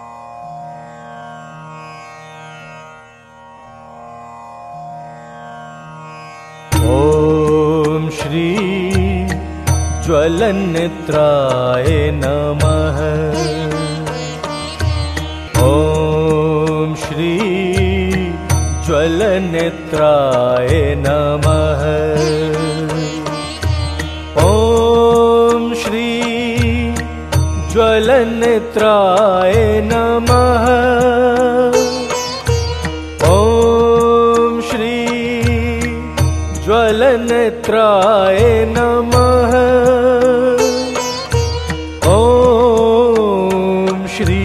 ॐ श्री ज्वलन्नेत्राय नमः। ॐ श्री ज्वलन्नेत्राय नमः। ॐ श्री ज्वलन्नेत्राय नमः। ॐ श्री ज्वलन्नेत्राय नमः। ॐ श्री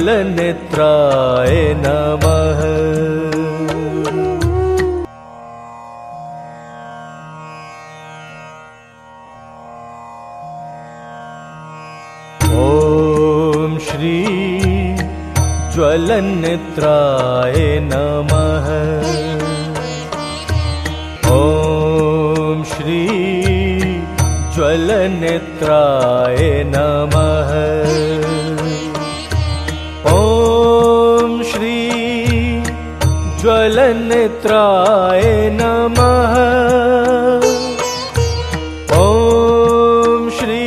ज्वलन्नेत्राय नमः। श्री ज्वलन्नेत्राय नमः। ॐ श्री ज्वलन्नेत्राय नमः। ॐ श्री ज्वलन्नेत्राय नमः। ॐ श्री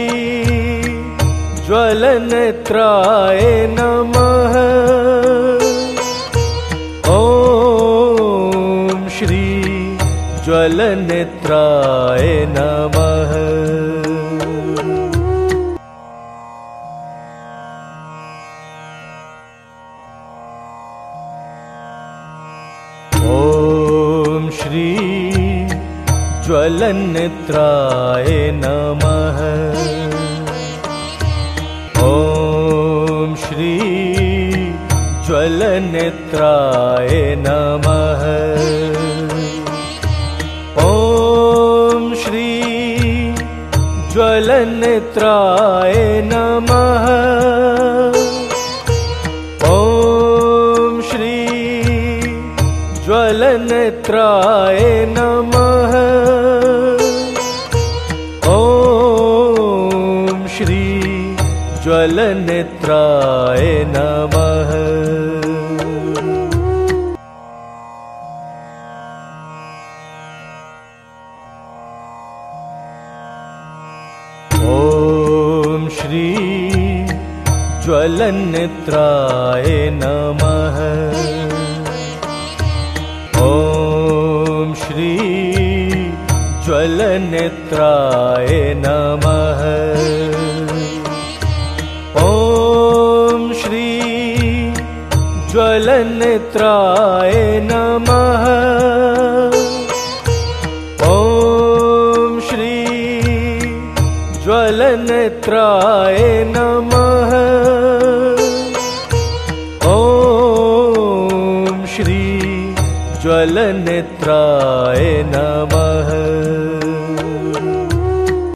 ज्वलन्नेत्राय नमः। ॐ श्री ज्वलन्नेत्राय नमः। ॐ श्री ज्वलन्नेत्राय नमः। ॐ श्री ज्वलन्नेत्राय नमः। ॐ श्री ज्वलन्नेत्राय नमः। ॐ श्री ज्वलन्नेत्राय नमः। ॐ श्री ज्वलन्नेत्राय नमः। ॐ श्री ज्वलन्नेत्राय नमः। ॐ श्री ज्वलन्नेत्राय नमः। ॐ श्री ज्वलन्नेत्राय नमः। ॐ श्री ज्वलन्नेत्राय नमः। ॐ श्री ज्वलन्नेत्राय